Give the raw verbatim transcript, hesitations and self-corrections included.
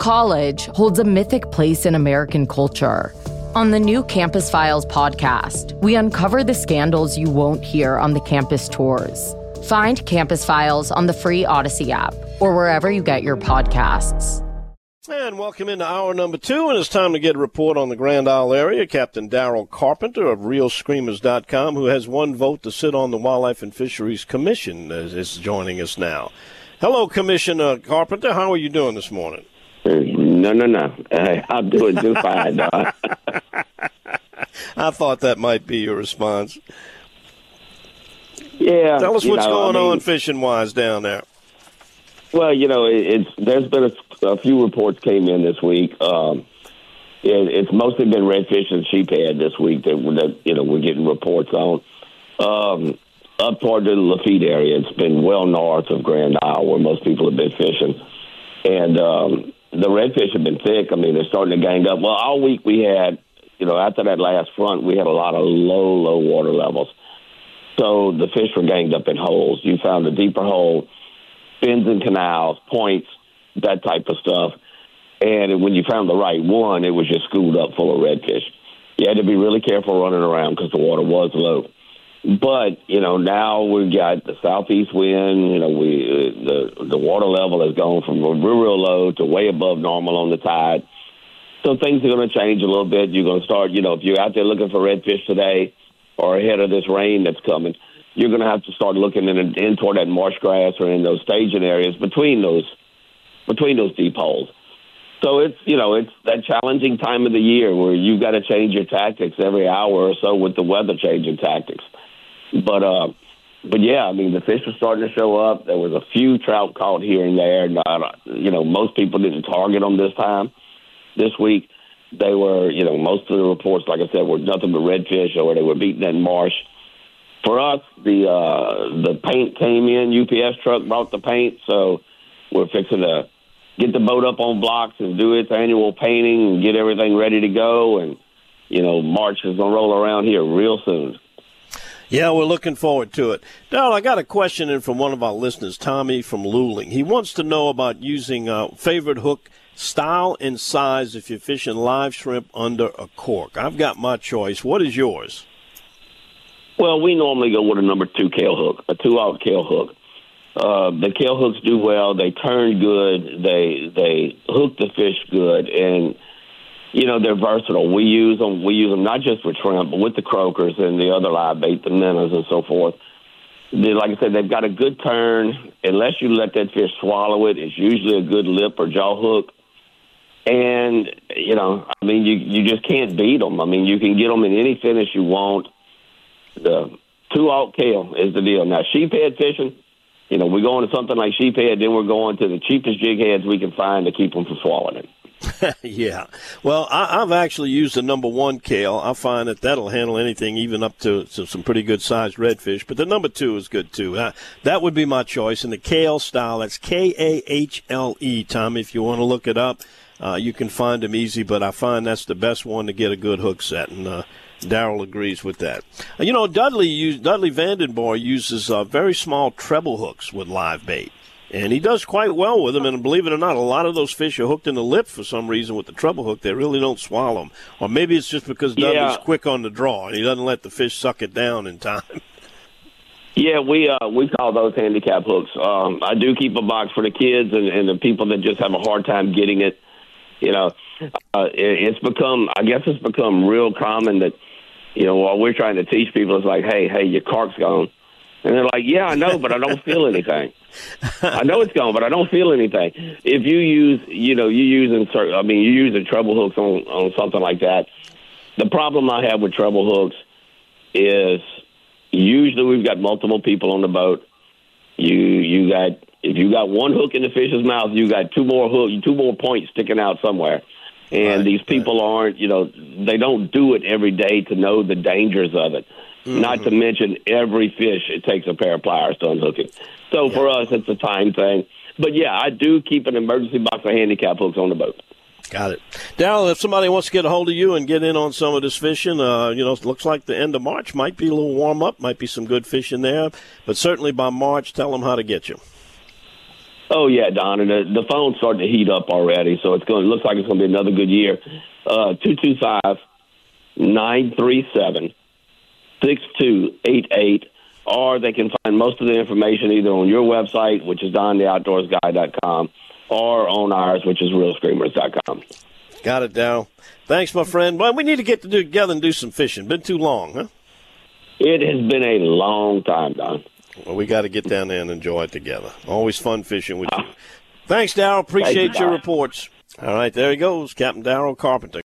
college holds a mythic place in American culture. On the new Campus Files podcast, we uncover the scandals you won't hear on the campus tours. Find Campus Files on the free Odyssey app or wherever you get your podcasts. And welcome into hour number two, and it's time to get a report on the Grand Isle area. Captain Daryl Carpenter of real screamers dot com, who has one vote to sit on the Wildlife and Fisheries Commission, is, is joining us now. Hello, Commissioner Carpenter. How are you doing this morning? No, no, no. Uh, I'm doing just fine. Uh. I thought that might be your response. Yeah. Tell us what's know, going I mean, on fishing-wise down there. Well, you know, it, it's there's been a, a few reports came in this week. Um, it, it's mostly been redfish and sheephead this week that, that you know we're getting reports on. Um, up toward the Lafitte area, it's been well north of Grand Isle where most people have been fishing, and um, the redfish have been thick. I mean, they're starting to gang up. Well, all week we had, you know, after that last front, we had a lot of low, low water levels. So the fish were ganged up in holes. You found a deeper hole, fins and canals, points, that type of stuff. And when you found the right one, it was just schooled up full of redfish. You had to be really careful running around because the water was low. But, you know, now we've got the southeast wind. You know, we the the water level has gone from real, real low to way above normal on the tide. So things are going to change a little bit. You're going to start, you know, if you're out there looking for redfish today or ahead of this rain that's coming, you're going to have to start looking in, in toward that marsh grass or in those staging areas between those between those deep holes. So it's, you know, it's that challenging time of the year where you've got to change your tactics every hour or so with the weather changing tactics. But, uh, but yeah, I mean, the fish were starting to show up. There was a few trout caught here and there. Not, you know, most people didn't target them this time, this week. They were, you know, most of the reports, like I said, were nothing but redfish or they were beating that marsh. For us, the uh, the paint came in. U P S truck brought the paint, so we're fixing to get the boat up on blocks and do its annual painting and get everything ready to go. And, you know, March is going to roll around here real soon. Yeah, we're looking forward to it. Darryl, I got a question in from one of our listeners, Tommy from Luling. He wants to know about using a favorite hook style and size if you're fishing live shrimp under a cork. I've got my choice. What is yours? Well, we normally go with a number two Kahle hook, a two-out Kahle hook. Uh, the Kahle hooks do well. They turn good. They they hook the fish good, and you know they're versatile. We use them. We use them not just with shrimp, but with the croakers and the other live bait, the minnows and so forth. They, like I said, they've got a good turn. Unless you let that fish swallow it, it's usually a good lip or jaw hook. And you know, I mean, you you just can't beat them. I mean, you can get them in any finish you want. The two-out Kahle is the deal. Now, sheephead fishing. You know, we're going to something like sheephead, then we're going to the cheapest jig heads we can find to keep them from swallowing it. Yeah. Well, I, I've actually used the number one Kahle. I find that that'll handle anything, even up to, to some pretty good-sized redfish. But the number two is good, too. Uh, that would be my choice. And the Kahle style, that's K A H L E, Tom, if you want to look it up. Uh, you can find them easy, but I find that's the best one to get a good hook set. And uh, Daryl agrees with that. Uh, you know, Dudley used, Dudley Vandenborre uses uh, very small treble hooks with live bait, and he does quite well with them. And believe it or not, a lot of those fish are hooked in the lip for some reason with the treble hook. They really don't swallow them. Or maybe it's just because Dudley's yeah. quick on the draw, and he doesn't let the fish suck it down in time. Yeah, we uh, we call those handicap hooks. Um, I do keep a box for the kids and, and the people that just have a hard time getting it. You know, uh, it, it's become, I guess it's become real common that, you know, while we're trying to teach people, it's like, hey, hey, your cork's gone. And they're like, yeah, I know, but I don't feel anything. I know it's gone, but I don't feel anything. If you use, you know, you using, I mean, you're using treble hooks on, on something like that. The problem I have with treble hooks is usually we've got multiple people on the boat. You you got, if you got one hook in the fish's mouth, you got two more hook, two more points sticking out somewhere. And right, these people right. aren't, you know, they don't do it every day to know the dangers of it. Mm-hmm. Not to mention every fish, it takes a pair of pliers to unhook it. So yeah. for us, it's a time thing. But, yeah, I do keep an emergency box of handicap hooks on the boat. Got it. Daryl, if somebody wants to get a hold of you and get in on some of this fishing, uh, you know, it looks like the end of March might be a little warm up, might be some good fish in there. But certainly by March, tell them how to get you. Oh yeah, Don, and the, the phone's starting to heat up already, so it's going. It looks like it's going to be another good year. Uh, two two five nine three seven six two eight eight, or they can find most of the information either on your website, which is don the outdoors guy dot com, or on ours, which is real screamers dot com. Got it, Darryl. Thanks, my friend. Well, we need to get to do together and do some fishing. Been too long, huh? It has been a long time, Don. Well, we got to get down there and enjoy it together. Always fun fishing with you. Thanks, Darryl. Appreciate Thank you, your Don. reports. All right, there he goes, Captain Darryl Carpenter.